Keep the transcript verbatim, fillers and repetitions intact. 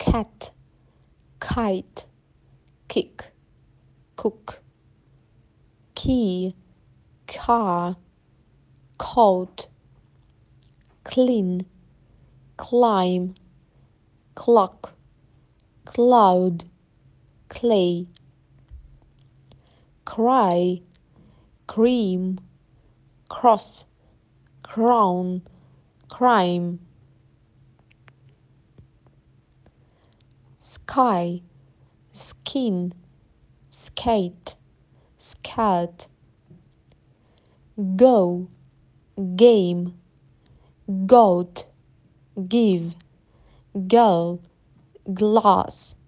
cat, kite, kick, cook, key, car, coat, clean, climb, clock, cloud, clay, cry, cream, cross, crown, crime, sky, skin, skate, skirt, go, game, goat, give, girl, glass,